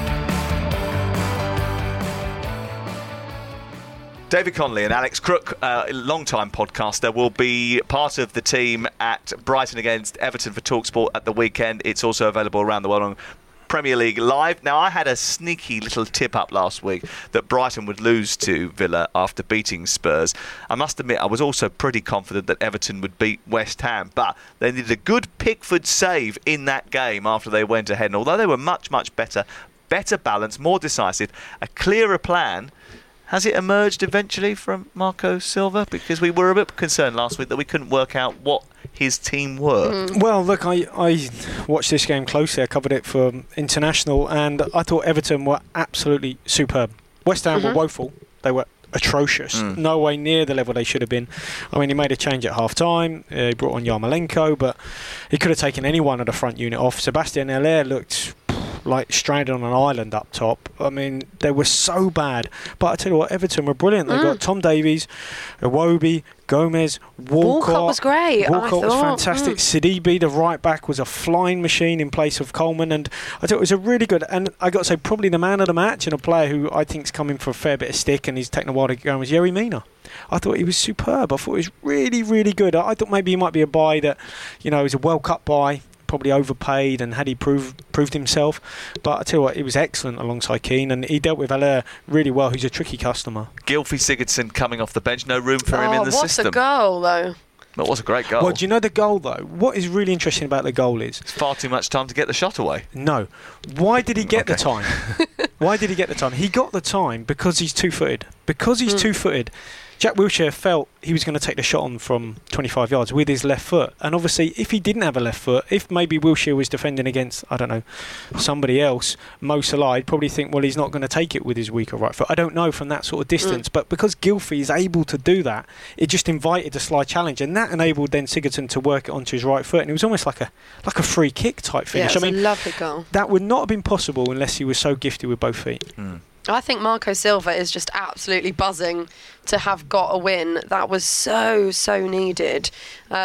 David Connolly and Alex Crook, long-time podcaster, will be part of the team at Brighton against Everton for TalkSport at the weekend. It's also available around the world on Premier League Live. Now, I had a sneaky little tip up last week that Brighton would lose to Villa after beating Spurs. I must admit, I was also pretty confident that Everton would beat West Ham, but they needed a good Pickford save in that game after they went ahead. And although they were much, much better balanced, more decisive, a clearer plan. Has it emerged eventually from Marco Silva? Because we were a bit concerned last week that we couldn't work out what his team were. Well, look, I watched this game closely. I covered it for International, and I thought Everton were absolutely superb. West Ham were woeful. They were atrocious. No way near the level they should have been. I mean, he made a change at half-time. He brought on Yarmolenko, but he could have taken any one of the front unit off. Sebastian Haller looked like stranded on an island up top. I mean, they were so bad. But I tell you what, Everton were brilliant. They got Tom Davies, Iwobi, Gomez, Walcott was great. Walcott was fantastic. Sidibe, the right back, was a flying machine in place of Coleman, and I thought it was a really good. And I got to say, probably the man of the match and a player who I think's come in for a fair bit of stick and he's taken a while to get going was Yerry Mina. I thought he was superb. I thought he was really, really good. I thought maybe he might be a buy that, is a World Cup buy. Probably overpaid, and had he proved himself, but I tell you what, he was excellent alongside Keane, and he dealt with Haller really well, who's a tricky customer. Gylfi Sigurdsson coming off the bench, no room for him in the system. What's a goal though? That was a great goal. Well, do you know the goal though? What is really interesting about the goal is it's far too much time to get the shot away. No. Why did he get the time? Why did he get the time? He got the time because he's two-footed. Because he's two-footed, Jack Wilshere felt he was going to take the shot on from 25 yards with his left foot. And obviously, if he didn't have a left foot, if maybe Wilshere was defending against, I don't know, somebody else, Mo Salah, I'd probably think, well, he's not going to take it with his weaker right foot. I don't know from that sort of distance. But because Gylfi is able to do that, it just invited a slight challenge. And that enabled then Sigurdsson to work it onto his right foot. And it was almost like a free kick type finish. Yeah, it's a lovely goal. That would not have been possible unless he was so gifted with both feet. I think Marco Silva is just absolutely buzzing to have got a win. That was so needed.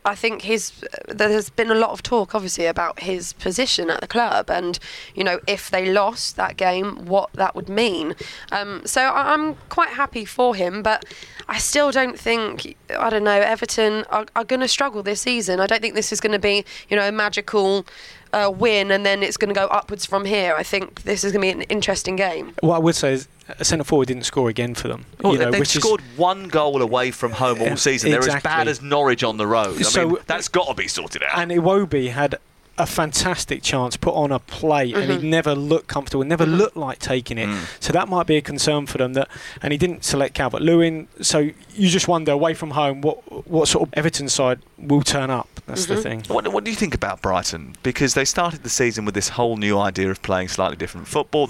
I think there's been a lot of talk, obviously, about his position at the club, and if they lost that game, what that would mean. So I'm quite happy for him, but I still don't think, Everton are going to struggle this season. I don't think this is going to be, a magical win and then it's going to go upwards from here. I think this is going to be an interesting game. What I would say is a centre forward didn't score again for them. They've scored one goal away from home all season. They're as bad as Norwich on the road. I mean, that's got to be sorted out. And Iwobi had a fantastic chance, put on a plate, and he never looked comfortable, never looked like taking it. So that might be a concern for them. And he didn't select Calvert-Lewin. So you just wonder, away from home, what sort of Everton side will turn up. That's the thing. What do you think about Brighton? Because they started the season with this whole new idea of playing slightly different football.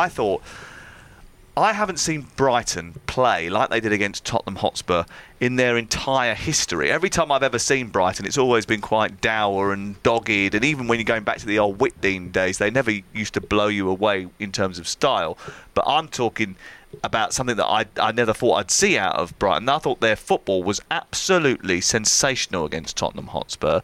I haven't seen Brighton play like they did against Tottenham Hotspur in their entire history. Every time I've ever seen Brighton, it's always been quite dour and dogged. And even when you're going back to the old Whitdean days, they never used to blow you away in terms of style. But I'm talking about something that I never thought I'd see out of Brighton. I thought their football was absolutely sensational against Tottenham Hotspur.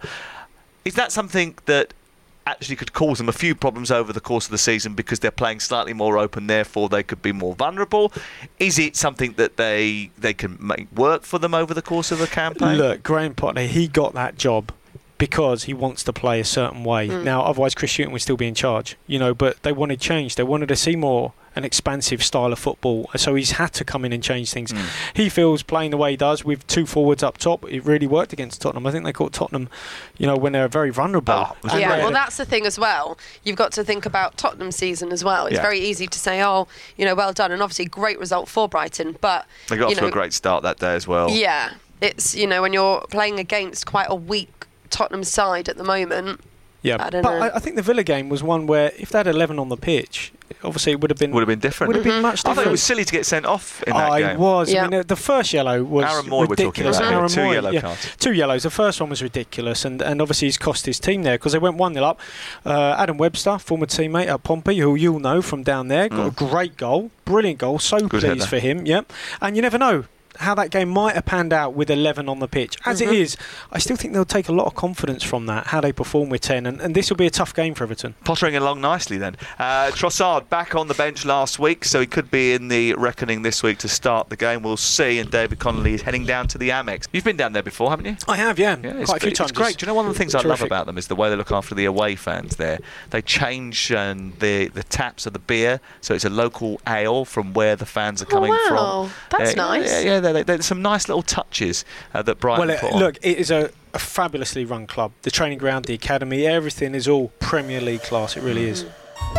Is that something that actually could cause them a few problems over the course of the season because they're playing slightly more open, therefore they could be more vulnerable? Is it something that they can make work for them over the course of the campaign? Look, Graham Potter, he got that job because he wants to play a certain way. Now, otherwise Chris Hughton would still be in charge, but they wanted change. They wanted to see more an expansive style of football, so he's had to come in and change things. He feels playing the way he does with two forwards up top, it really worked against Tottenham. I think they caught Tottenham, when they're very vulnerable. Well, that's the thing as well. You've got to think about Tottenham's season as well. It's very easy to say, well done, and obviously great result for Brighton, but they got off to a great start that day as well. Yeah, it's when you're playing against quite a weak Tottenham side at the moment. Yeah, I think the Villa game was one where if they had 11 on the pitch, obviously it would have been different. Would have been much different. I thought it was silly to get sent off in that game. I was. I mean, the first yellow was Aaron Moy ridiculous. We're talking about. Two yellow cards. Two yellows. The first one was ridiculous, and obviously he's cost his team there because they went 1-0 up. Adam Webster, former teammate at Pompey, who you'll know from down there, got a great goal, brilliant goal. So pleased for him. Yeah, and you never know how that game might have panned out with 11 on the pitch. As it is, I still think they'll take a lot of confidence from that, how they perform with 10, and this will be a tough game for Everton. Pottering along nicely then. Trossard back on the bench last week, so he could be in the reckoning this week to start the game. We'll see, and David Connolly is heading down to the Amex. You've been down there before, haven't you? I have, quite a few times. It's great. Do you know one of the things I love about them is the way they look after the away fans there. They change the taps of the beer, so it's a local ale from where the fans are coming from. That's nice. Yeah, there's some nice little touches that Brighton put on. Look, it is a fabulously run club. The training ground, the academy, everything is all Premier League class. It really is.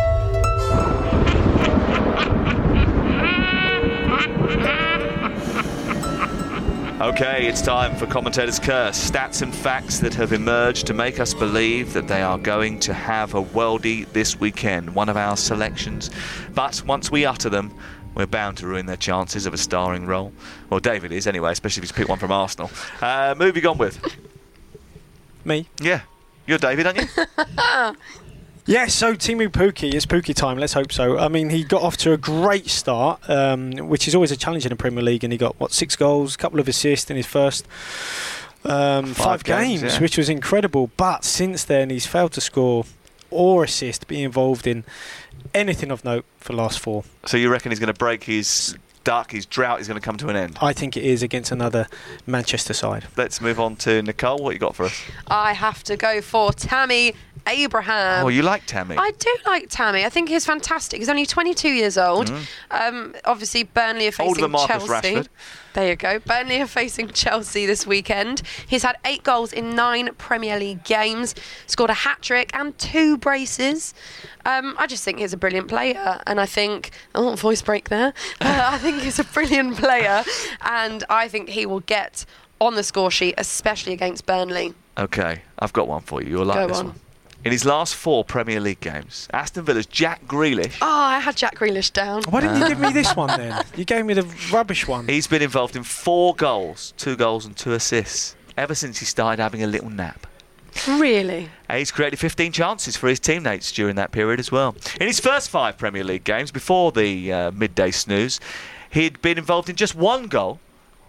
Okay, it's time for Commentator's Curse. Stats and facts that have emerged to make us believe that they are going to have a worldie this weekend. One of our selections. But once we utter them, we're bound to ruin their chances of a starring role. Well, David is anyway, especially if he's picked one from Arsenal. Who have you gone with? Me? Yeah. You're David, aren't you? Yeah, so Teemu Pukki, it's Pukki time, let's hope so. I mean, he got off to a great start, which is always a challenge in the Premier League, and he got, 6 goals, a couple of assists in his first 5 games, which was incredible. But since then, he's failed to score or assist, be involved in anything of note for the last 4. So you reckon he's going to break his duck, his drought is going to come to an end? I think it is against another Manchester side. Let's move on to Nicole. What you got for us? I have to go for Tammy Abraham. Oh, you like Tammy? I do like Tammy. I think he's fantastic. He's only 22 years old. Obviously, Burnley are facing Chelsea. Rashford. There you go. Burnley are facing Chelsea this weekend. He's had 8 goals in 9 Premier League games, scored a hat-trick and 2 braces. I just think he's a brilliant player, and I think... Oh, voice break there. I think he's a brilliant player, and I think he will get on the score sheet, especially against Burnley. Okay, I've got one for you. You'll like this one. In his last 4 Premier League games, Aston Villa's Jack Grealish... Oh, I had Jack Grealish down. Why didn't you give me this one then? You gave me the rubbish one. He's been involved in 4 goals, 2 goals and 2 assists, ever since he started having a little nap. Really? And he's created 15 chances for his teammates during that period as well. In his first 5 Premier League games, before the midday snooze, he'd been involved in just 1 goal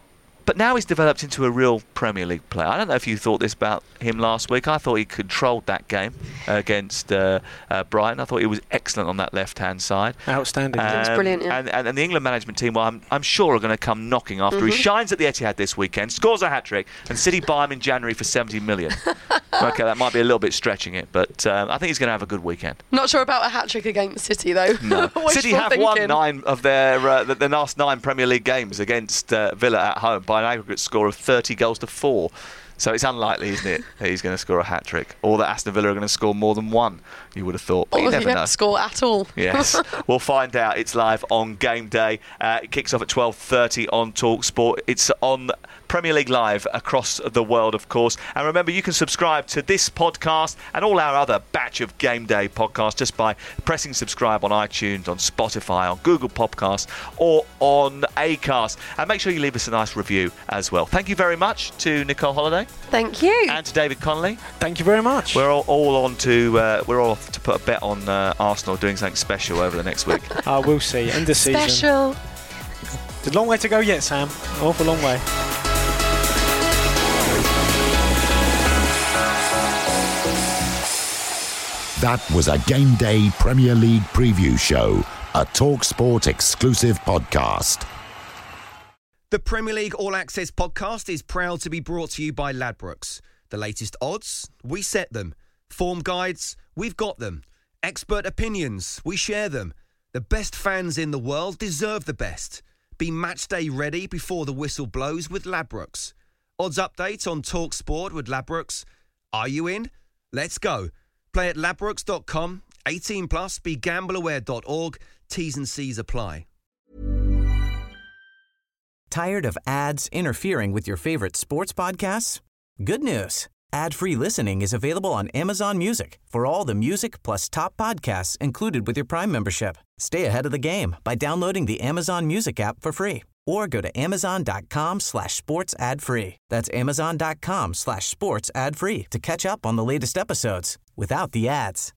But now he's developed into a real Premier League player. I don't know if you thought this about him last week. I thought he controlled that game against Brighton. I thought he was excellent on that left-hand side. Outstanding. It's brilliant, yeah. And the England management team, well, I'm sure are going to come knocking after he shines at the Etihad this weekend, scores a hat-trick, and City buy him in January for 70 million. Okay, that might be a little bit stretching it, but I think he's going to have a good weekend. Not sure about a hat-trick against City, though. No. City have won 9 of their last 9 Premier League games against Villa at home by an aggregate score of 30-4. So it's unlikely, isn't it, that he's going to score a hat-trick, or that Aston Villa are going to score more than 1, you would have thought. But you never know. Score at all. Yes, we'll find out. It's live on Game Day. It kicks off at 12:30 on TalkSport. It's on Premier League Live across the world, of course. And remember, you can subscribe to this podcast and all our other batch of Game Day podcasts just by pressing subscribe on iTunes, on Spotify, on Google Podcasts, or on Acast. And make sure you leave us a nice review as well. Thank you very much to Nicole Holliday. Thank you. And to David Connolly. Thank you very much. We're all off to put a bet on Arsenal doing something special over the next week. We'll see. End of season. Special. It's a long way to go yet, Sam. An awful long way. That was a Game Day Premier League preview show, a TalkSport exclusive podcast. The Premier League All Access podcast is proud to be brought to you by Ladbrokes. The latest odds, we set them. Form guides, we've got them. Expert opinions, we share them. The best fans in the world deserve the best. Be match day ready before the whistle blows with Ladbrokes. Odds update on TalkSport with Ladbrokes. Are you in? Let's go. Play at ladbrokes.com. 18 plus. BeGambleAware.org. T's and C's apply. Tired of ads interfering with your favorite sports podcasts? Good news. Ad-free listening is available on Amazon Music for all the music plus top podcasts included with your Prime membership. Stay ahead of the game by downloading the Amazon Music app for free or go to amazon.com/sports ad free. That's amazon.com/sports ad free to catch up on the latest episodes without the ads.